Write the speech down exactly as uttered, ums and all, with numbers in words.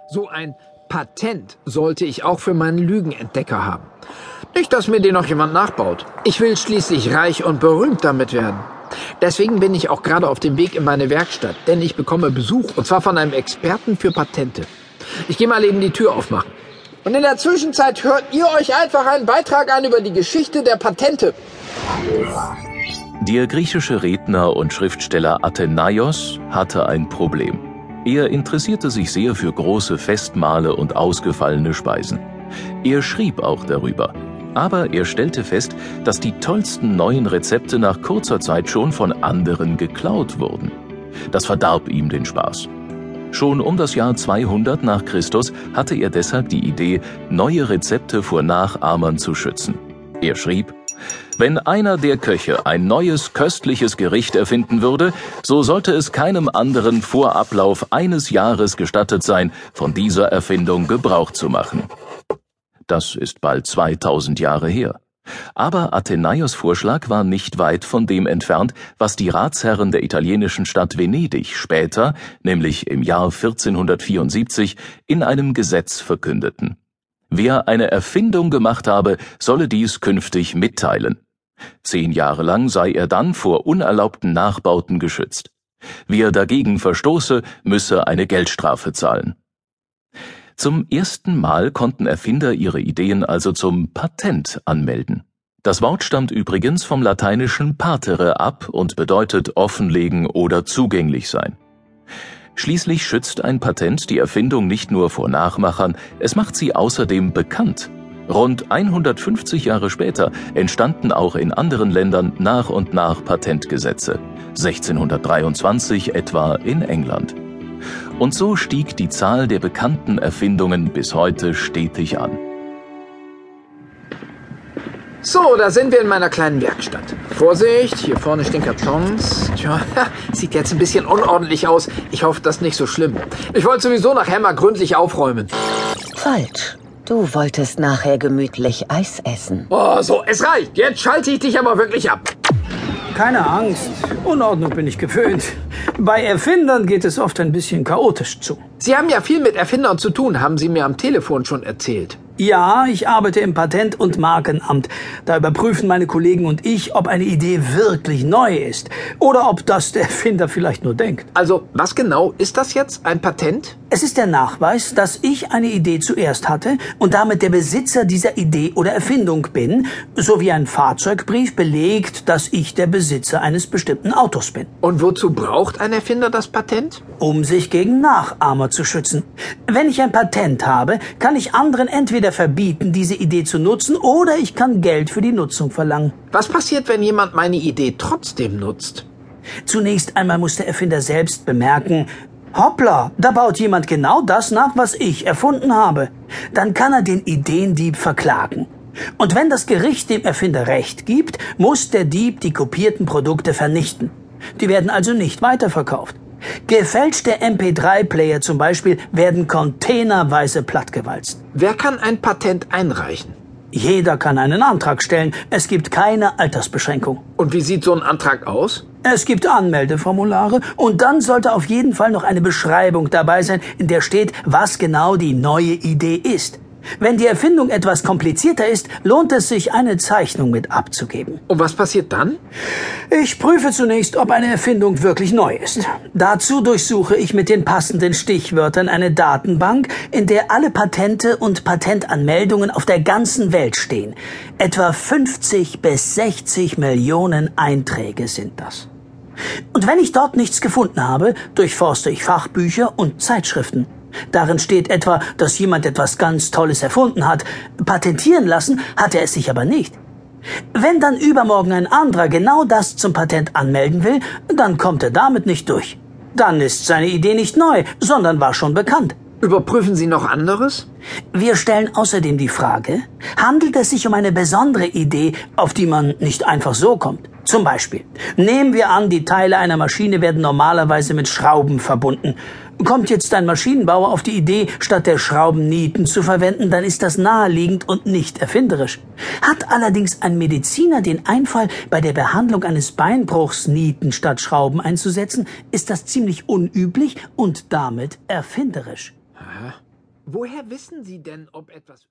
So ein Patent sollte ich auch für meinen Lügenentdecker haben. Nicht, dass mir den noch jemand nachbaut. Ich will schließlich reich und berühmt damit werden. Deswegen bin ich auch gerade auf dem Weg in meine Werkstatt, denn ich bekomme Besuch, und zwar von einem Experten für Patente. Ich gehe mal eben die Tür aufmachen. Und in der Zwischenzeit hört ihr euch einfach einen Beitrag an über die Geschichte der Patente. Der griechische Redner und Schriftsteller Athenaios hatte ein Problem. Er interessierte sich sehr für große Festmahle und ausgefallene Speisen. Er schrieb auch darüber. Aber er stellte fest, dass die tollsten neuen Rezepte nach kurzer Zeit schon von anderen geklaut wurden. Das verdarb ihm den Spaß. Schon um das Jahr zweihundert nach Christus hatte er deshalb die Idee, neue Rezepte vor Nachahmern zu schützen. Er schrieb: Wenn einer der Köche ein neues, köstliches Gericht erfinden würde, so sollte es keinem anderen vor Ablauf eines Jahres gestattet sein, von dieser Erfindung Gebrauch zu machen. Das ist bald zweitausend Jahre her. Aber Athenaios' Vorschlag war nicht weit von dem entfernt, was die Ratsherren der italienischen Stadt Venedig später, nämlich im Jahr vierzehnhundertvierundsiebzig, in einem Gesetz verkündeten. Wer eine Erfindung gemacht habe, solle dies künftig mitteilen. Zehn Jahre lang sei er dann vor unerlaubten Nachbauten geschützt. Wer dagegen verstoße, müsse eine Geldstrafe zahlen. Zum ersten Mal konnten Erfinder ihre Ideen also zum Patent anmelden. Das Wort stammt übrigens vom lateinischen partere ab und bedeutet offenlegen oder zugänglich sein. Schließlich schützt ein Patent die Erfindung nicht nur vor Nachmachern, es macht sie außerdem bekannt. Rund hundertfünfzig Jahre später entstanden auch in anderen Ländern nach und nach Patentgesetze, sechzehnhundertdreiundzwanzig etwa in England. Und so stieg die Zahl der bekannten Erfindungen bis heute stetig an. So, da sind wir in meiner kleinen Werkstatt. Vorsicht, hier vorne stehen Kartons. Tja, sieht jetzt ein bisschen unordentlich aus. Ich hoffe, das ist nicht so schlimm. Ich wollte sowieso nachher mal gründlich aufräumen. Falsch. Du wolltest nachher gemütlich Eis essen. Oh, so, es reicht. Jetzt schalte ich dich aber wirklich ab. Keine Angst. Unordnung bin ich gewöhnt. Bei Erfindern geht es oft ein bisschen chaotisch zu. Sie haben ja viel mit Erfindern zu tun, haben Sie mir am Telefon schon erzählt. Ja, ich arbeite im Patent- und Markenamt. Da überprüfen meine Kollegen und ich, ob eine Idee wirklich neu ist oder ob das der Erfinder vielleicht nur denkt. Also, was genau ist das jetzt? Ein Patent? Es ist der Nachweis, dass ich eine Idee zuerst hatte und damit der Besitzer dieser Idee oder Erfindung bin, sowie ein Fahrzeugbrief belegt, dass ich der Besitzer eines bestimmten Autos bin. Und wozu braucht ein Erfinder das Patent? Um sich gegen Nachahmer zu schützen. Wenn ich ein Patent habe, kann ich anderen entweder verbieten, diese Idee zu nutzen, oder ich kann Geld für die Nutzung verlangen. Was passiert, wenn jemand meine Idee trotzdem nutzt? Zunächst einmal muss der Erfinder selbst bemerken: Hoppla, da baut jemand genau das nach, was ich erfunden habe. Dann kann er den Ideendieb verklagen. Und wenn das Gericht dem Erfinder Recht gibt, muss der Dieb die kopierten Produkte vernichten. Die werden also nicht weiterverkauft. Gefälschte M P drei Player zum Beispiel werden containerweise plattgewalzt. Wer kann ein Patent einreichen? Jeder kann einen Antrag stellen. Es gibt keine Altersbeschränkung. Und wie sieht so ein Antrag aus? Es gibt Anmeldeformulare und dann sollte auf jeden Fall noch eine Beschreibung dabei sein, in der steht, was genau die neue Idee ist. Wenn die Erfindung etwas komplizierter ist, lohnt es sich, eine Zeichnung mit abzugeben. Und was passiert dann? Ich prüfe zunächst, ob eine Erfindung wirklich neu ist. Dazu durchsuche ich mit den passenden Stichwörtern eine Datenbank, in der alle Patente und Patentanmeldungen auf der ganzen Welt stehen. Etwa fünfzig bis sechzig Millionen Einträge sind das. Und wenn ich dort nichts gefunden habe, durchforste ich Fachbücher und Zeitschriften. Darin steht etwa, dass jemand etwas ganz Tolles erfunden hat. Patentieren lassen hat er es sich aber nicht. Wenn dann übermorgen ein anderer genau das zum Patent anmelden will, dann kommt er damit nicht durch. Dann ist seine Idee nicht neu, sondern war schon bekannt. Überprüfen Sie noch anderes? Wir stellen außerdem die Frage, handelt es sich um eine besondere Idee, auf die man nicht einfach so kommt? Zum Beispiel, nehmen wir an, die Teile einer Maschine werden normalerweise mit Schrauben verbunden. Kommt jetzt ein Maschinenbauer auf die Idee, statt der Schrauben Nieten zu verwenden, dann ist das naheliegend und nicht erfinderisch. Hat allerdings ein Mediziner den Einfall, bei der Behandlung eines Beinbruchs Nieten statt Schrauben einzusetzen, ist das ziemlich unüblich und damit erfinderisch. Woher wissen Sie denn, ob etwas